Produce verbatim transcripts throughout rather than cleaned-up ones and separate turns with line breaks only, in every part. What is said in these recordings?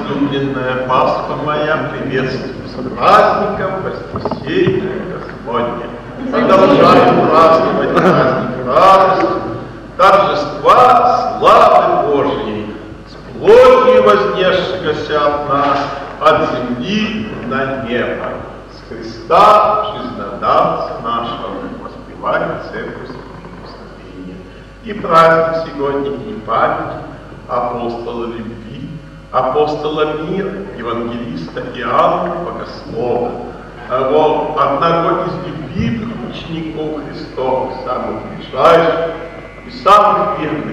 возлюбленная Пасха моя, приветствую с праздником Вознесения Господня. Продолжаем праздновать праздник радости, торжества славы Божьей, с плотью вознесшегося от нас, от земли на небо, с Христа, жизнодавца нашего, воспевает церковь благословения. И праздник сегодня и память апостола любви, апостола мира, евангелиста Иоанна Богослова, вот, одного из любимых учеников Христовых, самых ближайших и самых верных.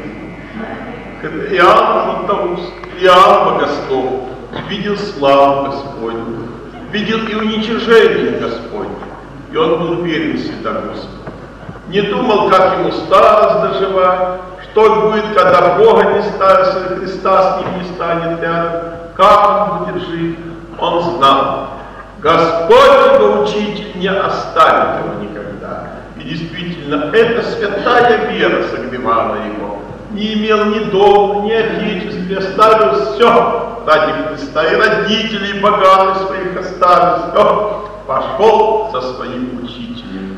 Иоанн Златоуст, Иоанн Богослов видел славу Господню, видел и уничижение Господне, и он был верен всегда Господу. Не думал, как ему старость доживать, что будет, когда Бога не станет, если Христа с ним не станет рядом, как он будет жить. Он знал, Господь его учитель не оставит его никогда. И действительно, эта святая вера согревала его. Не имел ни дома, ни отечества, оставил все ради Христа. И родителей богатых своих оставил все. Пошел со своим учителем.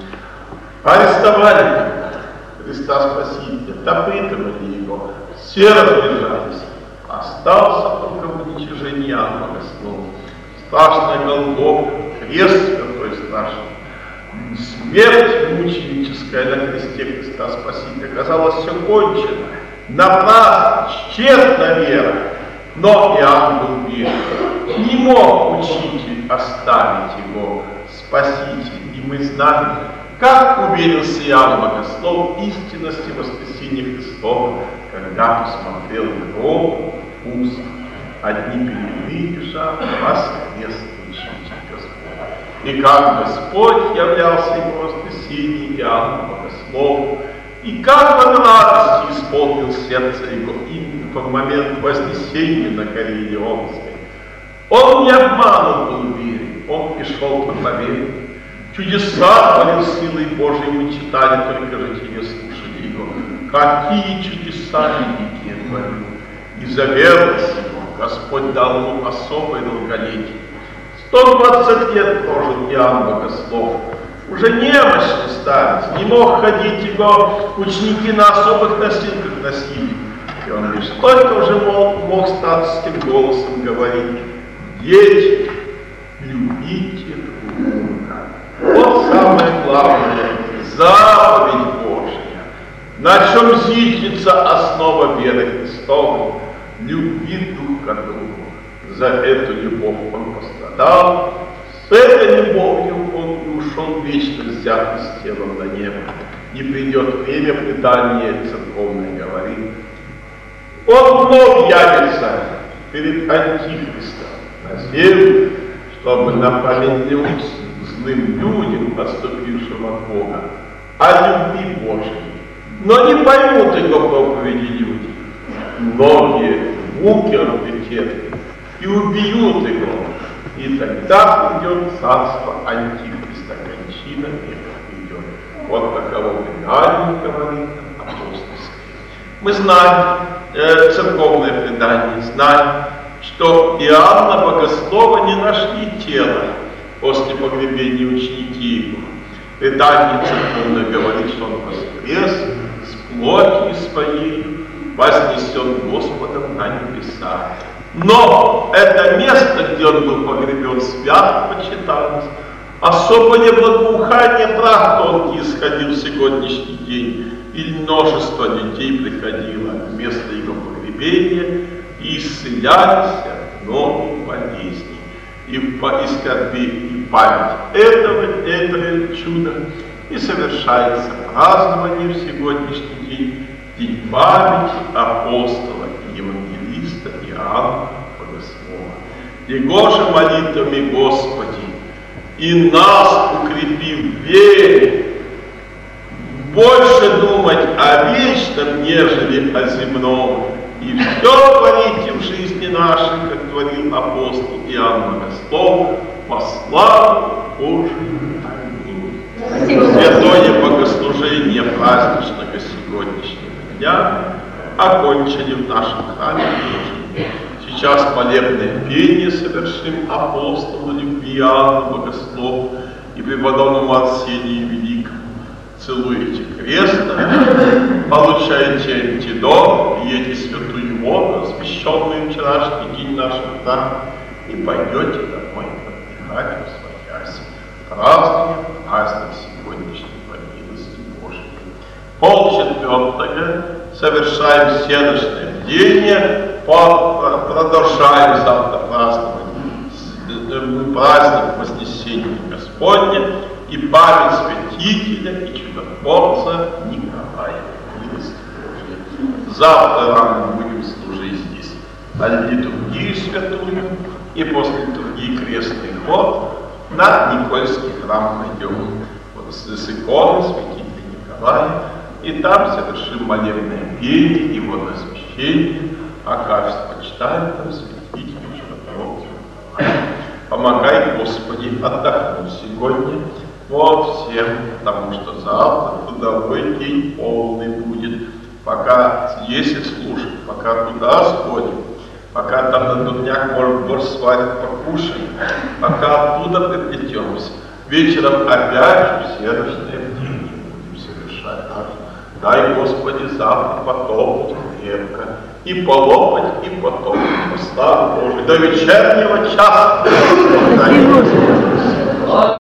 Арестовали Христа Спасителя, допытывали его, все разбежались. Остался только в уничижении Иоанн Богослов. Страшная Голгофа, крест святой страшный, смерть мученическая на кресте Христа Спасителя. Казалось, все кончено, напрасно, тщетна вера. Но Иоанн был верен. Не мог учитель оставить его, Спаситель. И мы знаем, как уверился Иоанн Богослов в истинности воскресения Христова, когда посмотрел гроб узко. Одни пелены лежат, воскрес учитель Господь. И как Господь являлся ему в воскресении Иоанну Богослову, и как он радостью исполнил сердце его именно в момент вознесения на горе Елеонской. Он не обманут был верен, он пришел проповедовать. Чудеса творил силой Божией, мы читали, только житие слушали его. Какие чудеса великие творил. И заверилось его, Господь дал ему особое долголетие. сто двадцать лет прожил Иоанн Богослов. Уже немощный старец, не мог ходить, его ученики на особых носилках носили. И он лишь только уже мог, мог старческим голосом говорить: дети, любите друг друга. Вот самое главное, заповедь Божья, на чем зиждется основа веры Христовой, любви друг к другу. За эту любовь он пострадал, с этой любовью он и ушел вечно взятый с телом на небо. И придет время, предание церковное говорит, он вновь явится перед Антихристом на землю, чтобы напомянуть злым людям, отступившим от Бога, о любви Божьей. Но не поймут его проповеди люди. Многие муки он претерпит и убьют его. И тогда придет царство Антихриста, кончина века придет. Вот таково предание говорит апостольское. Мы знаем, э, церковное предание, знаем, что Иоанна Богослова не нашли тело после погребения ученики его. Предание церковное говорит, что он воскрес с плотью своей, вознесен Господом на небеса. Но это место, где он был погребен, свято почиталось. Особое благоухание прах тонкий исходил в сегодняшний день, и множество людей приходило в место его погребения и исцелялись от многих болезней, и в скорби, и память этого, этого чуда, и совершается празднование в сегодняшний день, день памяти апостола и евангелиста Иоанна Богослова. Его же молитвами, Господи, и нас укрепи в вере, больше думать о вечном, нежели о земном, и все творите в жизни нашей, как творил апостол Иоанн Богослов, во славу Божию. Аминь. Святое богослужение праздничного сегодняшнего дня окончили в нашем храме. Сейчас молебное пение совершим апостолу любви Иоанну Богослову и преподобному Арсению Великому. Целуете крест, получаете антидот, пьете святую воду, освященную вчерашний день нашего храма, и пойдете домой отдыхать, усвоясь. Празднуем праздник сегодняшней по милости Божией. Полчетвертого совершаем всеночное бдение, продолжаем завтра праздновать праздник Вознесения Господня и память святителя и чудотворца Николая, милости Божией. Завтра рано будем служить здесь литургию святую, и после литургии крестный ход на Никольский храм пойдем вот с иконой святителя Николая, и там совершим молебное пение и водосвящение, а качество почитаем там святителя чудотворца Николая. Помогай, Господи, отдохнуть сегодня вот всем, потому что завтра трудовой день полный будет. Пока если служим, пока туда сходим, пока там на днях, может, борщ сварим, покушаем, пока оттуда приплетемся, вечером опять же всеночное бдение будем совершать. Дай, Господи, завтра потопать крепко, и полопать, и потопать во славу Божию до вечернего часа.